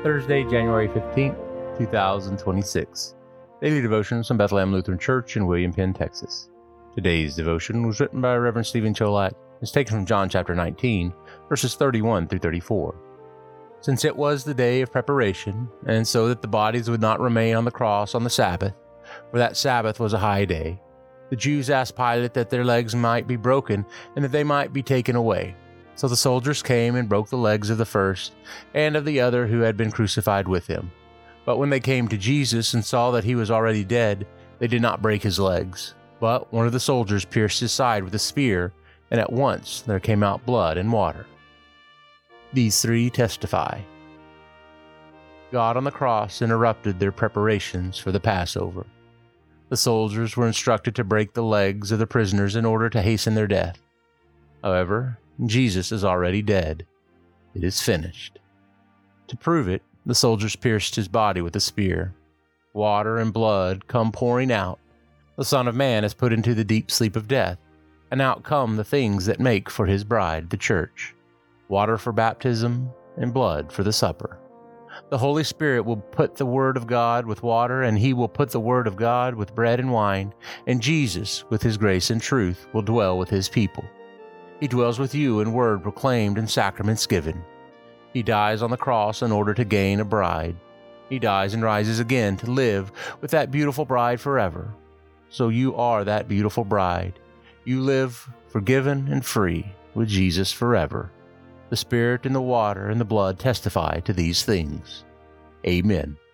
Thursday, January 15th, 2026. Daily devotions from Bethlehem Lutheran Church in William Penn, Texas. Today's devotion was written by Reverend Stephen Cholak. It's taken from John chapter 19, verses 31 through 34. Since it was the day of preparation, and so that the bodies would not remain on the cross on the Sabbath, for that Sabbath was a high day, the Jews asked Pilate that their legs might be broken and that they might be taken away. So the soldiers came and broke the legs of the first and of the other who had been crucified with him. But when they came to Jesus and saw that he was already dead, they did not break his legs. But one of the soldiers pierced his side with a spear, and at once there came out blood and water. These three testify. God on the cross interrupted their preparations for the Passover. The soldiers were instructed to break the legs of the prisoners in order to hasten their death. However, Jesus is already dead. It is finished. To prove it, the soldiers pierced his body with a spear. Water and blood come pouring out. The Son of Man is put into the deep sleep of death, and out come the things that make for his bride, the church. Water for baptism and blood for the supper. The Holy Spirit will put the Word of God with water, and he will put the Word of God with bread and wine, and Jesus, with his grace and truth, will dwell with his people. He dwells with you in word proclaimed and sacraments given. He dies on the cross in order to gain a bride. He dies and rises again to live with that beautiful bride forever. So you are that beautiful bride. You live forgiven and free with Jesus forever. The Spirit and the water and the blood testify to these things. Amen.